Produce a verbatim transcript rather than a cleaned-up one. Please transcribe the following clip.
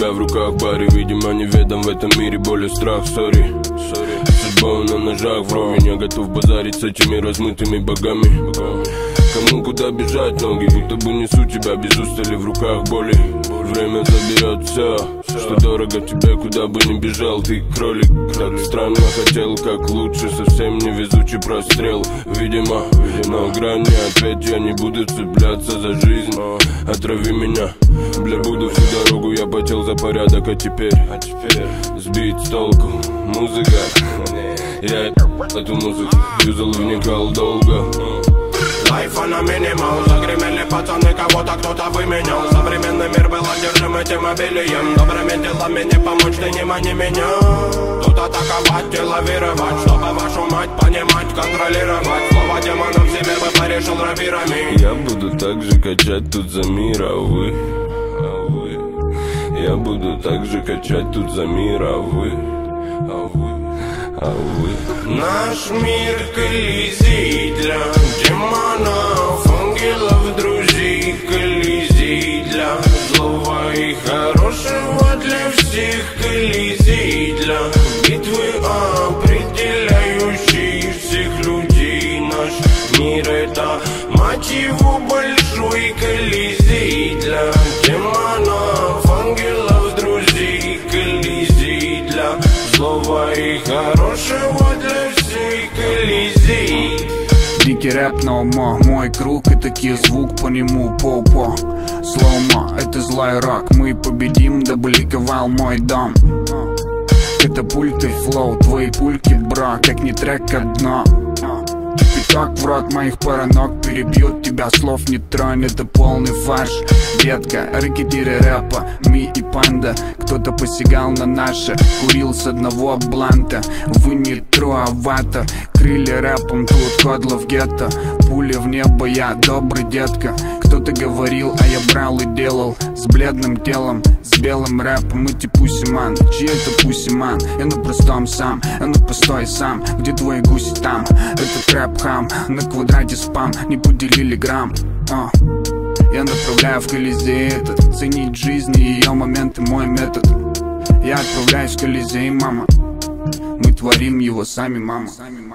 себя в руках, баре. Видимо, неведом в этом мире боль и страх. Сори, судьба на ножах вровень. Я готов базарить с этими размытыми богами. Кому куда бежать ноги, будто бы несу тебя без устали в руках боли. Время заберет все, что дорого тебе, куда бы ни бежал. Ты кролик, так странно хотел, как лучше. Совсем невезучий прострел, видимо, на грани. Опять я не буду цепляться за жизнь. Отрави меня, бля, буду всю дорогу. Я потел за порядок, а теперь, а теперь сбить с толку. Музыка, я эту музыку юзал, вникал долго. Лайфа на минимал, загремели пацаны, кого-то кто-то выменял. Современный мир был одержим этим обилием. Добрыми делами не помочь, ты не мани меня. Тут атаковать и лавировать, чтобы вашу мать понимать, контролировать. Слово демонов себе бы порешил равирами. Я буду так же качать тут за мир, а вы, а вы. Я буду так же качать тут за мир, а вы, а вы. А вы. Наш мир колизей для демонов, ангелов, друзей. Колизей для злого и хорошего, для всех. Колизей для битвы, определяющей всех людей. Наш мир — это, мать его, большой колизей для демонов, ангелов, друзей. Колизей для злого и хорошего, для всей. Колизей. Дикий рэп на ума, мой круг и такие звук по нему. По-по, слоумо, это злой рок. Мы победим, дабы ликовал мой дом. Катапульты, флоу, твои пульки, бро, как не трек, как дно. Пятак в рот моих паранок перебьют тебя, слов не тронь, это полный фарш. Детка, ракетиры рэпа, ми и панда. Кто-то посягал на наше, курил с одного бланта. Вы не труавато, крылья рэпом, тут кодла в гетто. Пуля в небо, я добрый детка. Кто-то говорил, а я брал и делал. С бледным телом, с белым рэпом, эти пусиман. Чьи это пусиман? Я на простом сам, я на постой сам. Где твои гуси там? Это рэп хам, на квадрате спам. Не поделили грамм, а. Я направляю в Колизей этот. Ценить жизнь и ее моменты, мой метод. Я отправляюсь в Колизей, мама. Мы творим его сами, мама.